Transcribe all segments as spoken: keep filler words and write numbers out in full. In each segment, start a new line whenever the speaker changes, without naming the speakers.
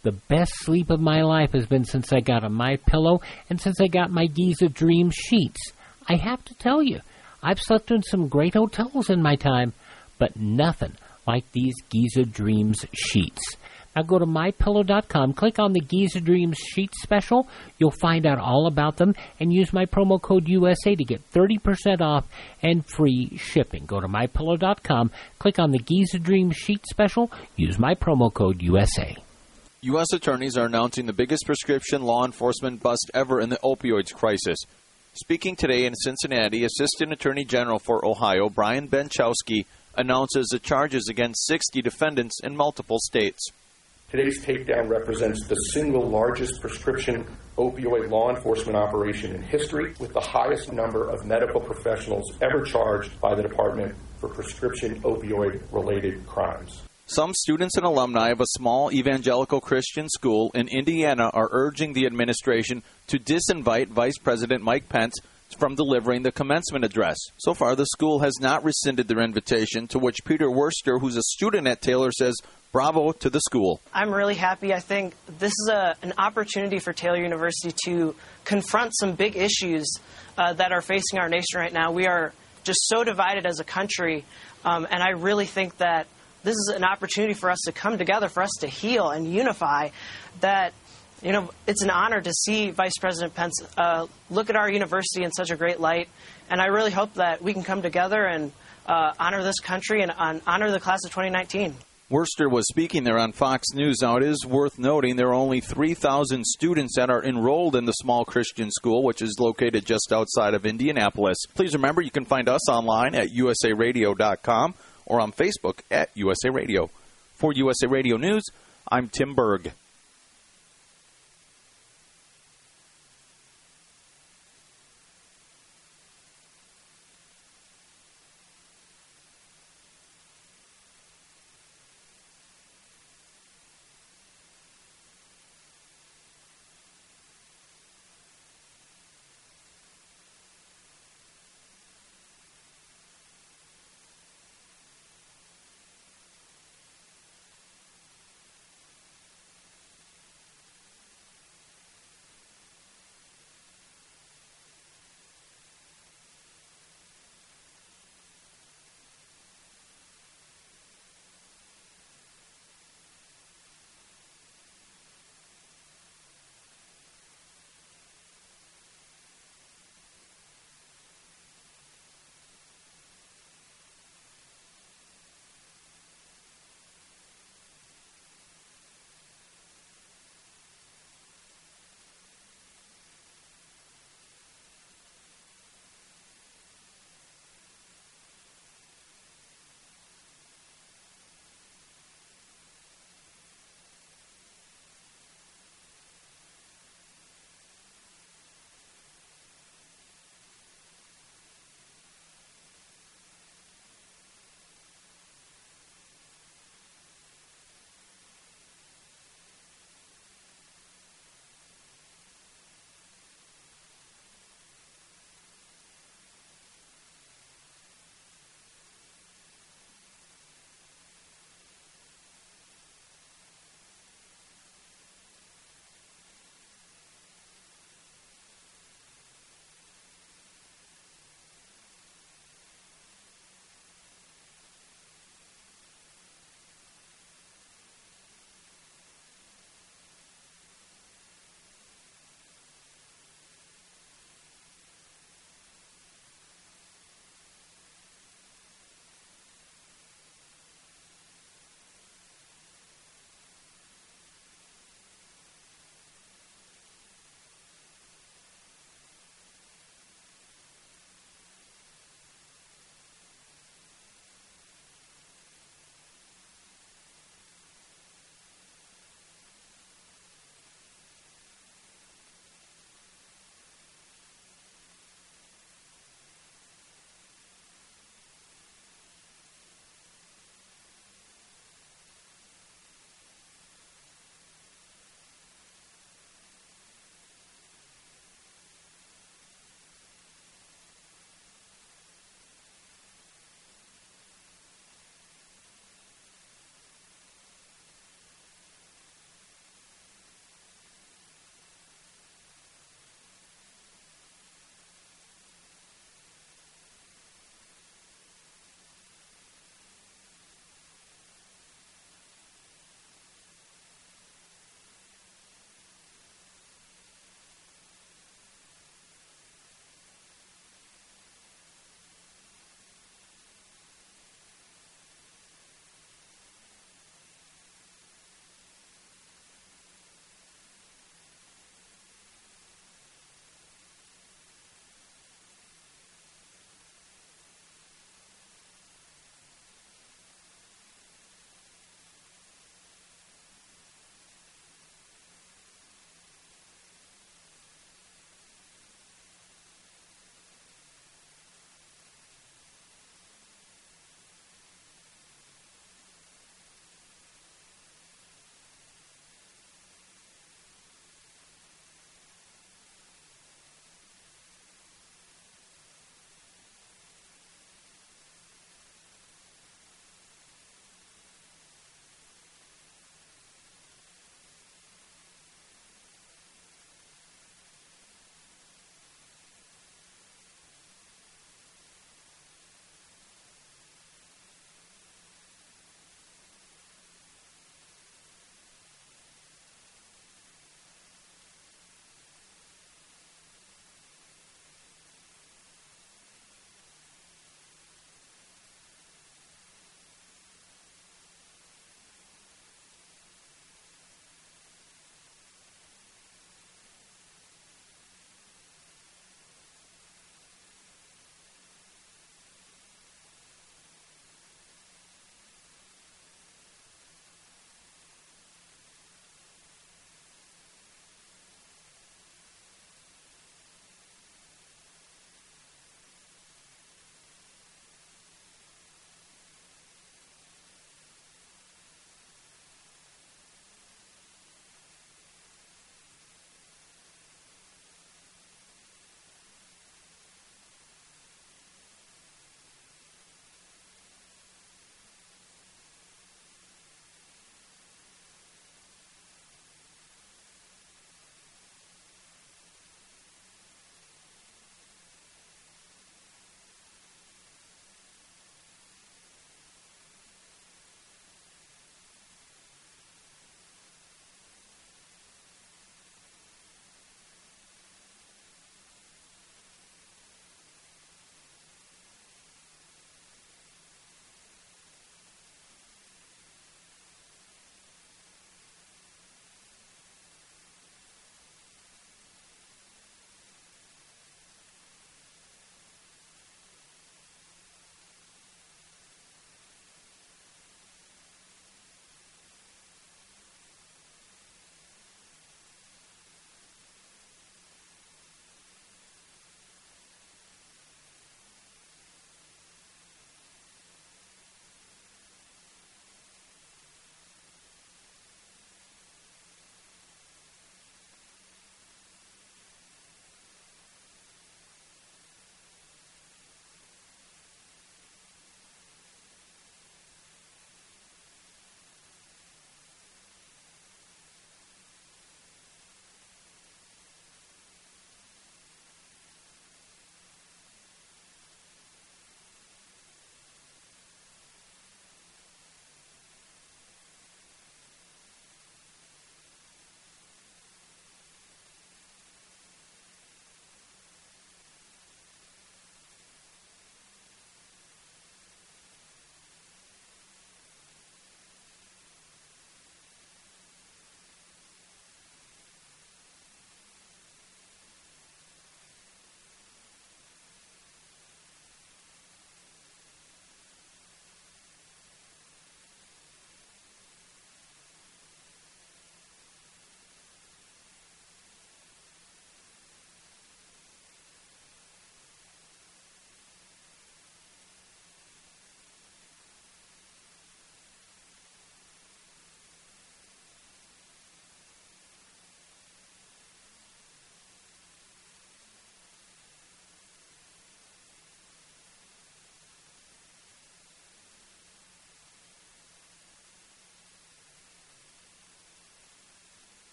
The best sleep of my life has been since I got a MyPillow and since I got my Giza Dream sheets. I have to tell you, I've slept in some great hotels in my time, but nothing like these Giza Dreams sheets. Now go to my pillow dot com, click on the Giza Dreams sheet special. You'll find out all about them and use my promo code U S A to get thirty percent off and free shipping. Go to my pillow dot com, click on the Giza Dreams sheet special, use my promo code U S A.
U S attorneys are announcing the biggest prescription law enforcement bust ever in the opioids crisis. Speaking today in Cincinnati, Assistant Attorney General for Ohio, Brian Benchowski, announces the charges against sixty defendants in multiple states.
Today's takedown represents the single largest prescription opioid law enforcement operation in history, with the highest number of medical professionals ever charged by the department for prescription opioid-related crimes.
Some students and alumni of a small evangelical Christian school in Indiana are urging the administration to disinvite Vice President Mike Pence from delivering the commencement address. So far, the school has not rescinded their invitation, to which Peter Worcester, who's a student at Taylor, says, bravo to the school.
I'm really happy. I think this is a, an opportunity for Taylor University to confront some big issues uh, that are facing our nation right now. We are just so divided as a country, um, and I really think that this is an opportunity for us to come together, for us to heal and unify. That, you know, it's an honor to see Vice President Pence uh, look at our university in such a great light, and I really hope that we can come together and uh, honor this country and uh, honor the class of twenty nineteen.
Worcester was speaking there on Fox News. Now, it is worth noting there are only three thousand students that are enrolled in the small Christian school, which is located just outside of Indianapolis. Please remember, you can find us online at U S A radio dot com or on Facebook at U S A Radio. For U S A Radio News, I'm Tim Berg.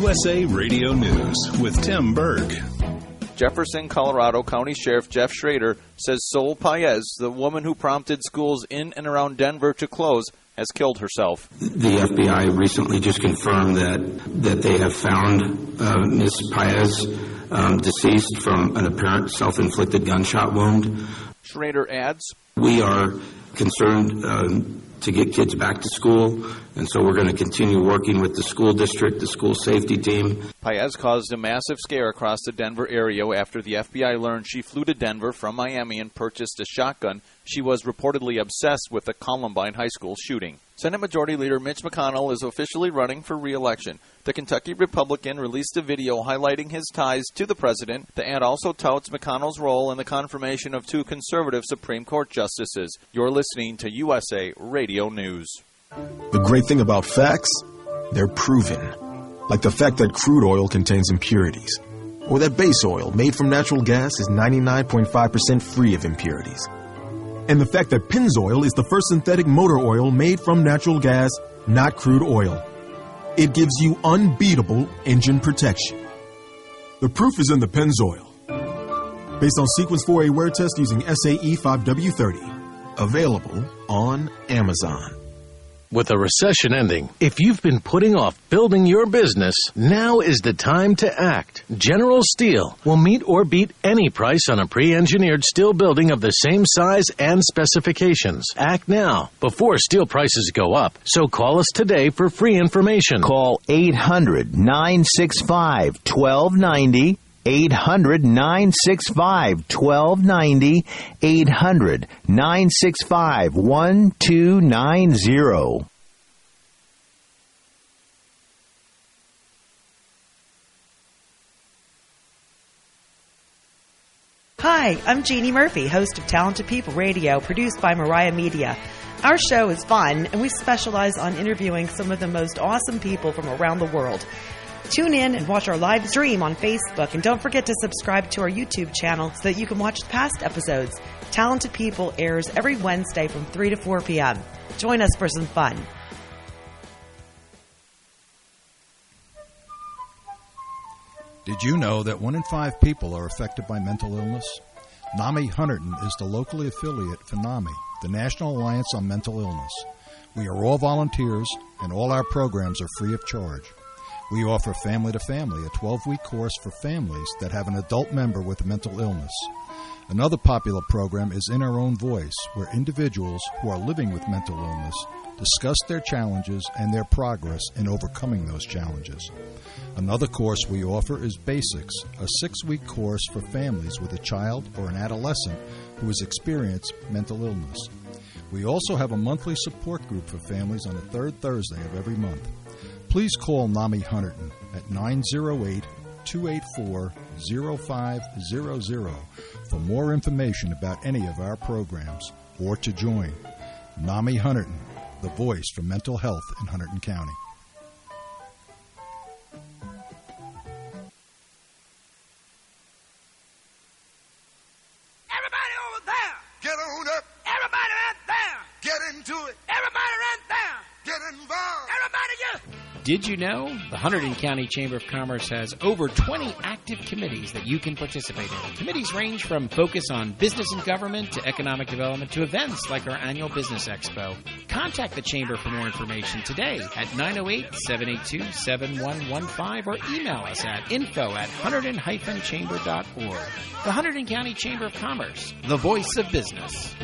U S A Radio News with Tim Berg.
Jefferson, Colorado County Sheriff Jeff Schrader says Sol Paez, the woman who prompted schools in and around Denver to close, has killed herself.
The F B I recently just confirmed that that they have found uh, Miz Paez um, deceased from an apparent self-inflicted gunshot wound.
Schrader adds,
"We are concerned um, to get kids back to school, and so we're going to continue working with the school district, the school safety team."
Paez caused a massive scare across the Denver area after the F B I learned she flew to Denver from Miami and purchased a shotgun. She was reportedly obsessed with the Columbine High School shooting. Senate Majority Leader Mitch McConnell is officially running for re-election. The Kentucky Republican released a video highlighting his ties to the president. The ad also touts McConnell's role in the confirmation of two conservative Supreme Court justices. You're listening to U S A Radio News.
The great thing about facts, they're proven. Like the fact that crude oil contains impurities. Or that base oil made from natural gas is ninety-nine point five percent free of impurities. And the fact that Pennzoil is the first synthetic motor oil made from natural gas, not crude oil. It gives you unbeatable engine protection. The proof is in the Pennzoil. Based on Sequence four A wear test using S A E five W thirty. Available on Amazon.
With a recession ending, if you've been putting off building your business, now is the time to act. General Steel will meet or beat any price on a pre-engineered steel building of the same size and specifications. Act now, before steel prices go up. So call us today for free information.
Call eight hundred, nine six five, one two nine zero. eight hundred, nine six five, one two nine zero. eight hundred, nine six five, one two nine zero.
Hi, I'm Jeannie Murphy, host of Talented People Radio, produced by Mariah Media. Our show is fun, and we specialize on interviewing some of the most awesome people from around the world. Tune in and watch our live stream on Facebook, and don't forget to subscribe to our YouTube channel so that you can watch past episodes. Talented People airs every Wednesday from three to four p.m. Join us for some fun.
Did you know that one in five people are affected by mental illness? NAMI Hunterdon is the locally affiliate for NAMI, the National Alliance on Mental Illness. We are all volunteers, and all our programs are free of charge. We offer Family to Family, a twelve-week course for families that have an adult member with a mental illness. Another popular program is In Our Own Voice, where individuals who are living with mental illness discuss their challenges and their progress in overcoming those challenges. Another course we offer is Basics, a six-week course for families with a child or an adolescent who has experienced mental illness. We also have a monthly support group for families on the third Thursday of every month. Please call NAMI Hunterdon at nine zero eight, two eight four, zero five zero zero for more information about any of our programs or to join. NAMI Hunterdon, the voice for mental health in Hunterdon County.
Everybody over there, get on up. Everybody right there, get into it. Everybody right there, get involved. Everybody, you.
Did you know the Hunterdon County Chamber of Commerce has over twenty active committees that you can participate in? Committees range from focus on business and government to economic development to events like our annual Business Expo. Contact the Chamber for more information today at nine oh eight, seven eight two, seven one one five or email us at info at hunterdon dash chamber dot org. The Hunterdon County Chamber of Commerce, the voice of business.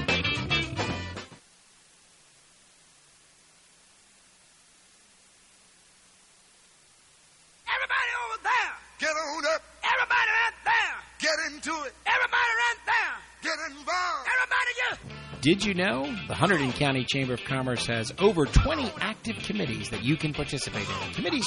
Get on up. Everybody right there. Get into it. Everybody right there. Get involved. Everybody, you.
Did you know the Hunterdon County Chamber of Commerce has over twenty active committees that you can participate in? Committees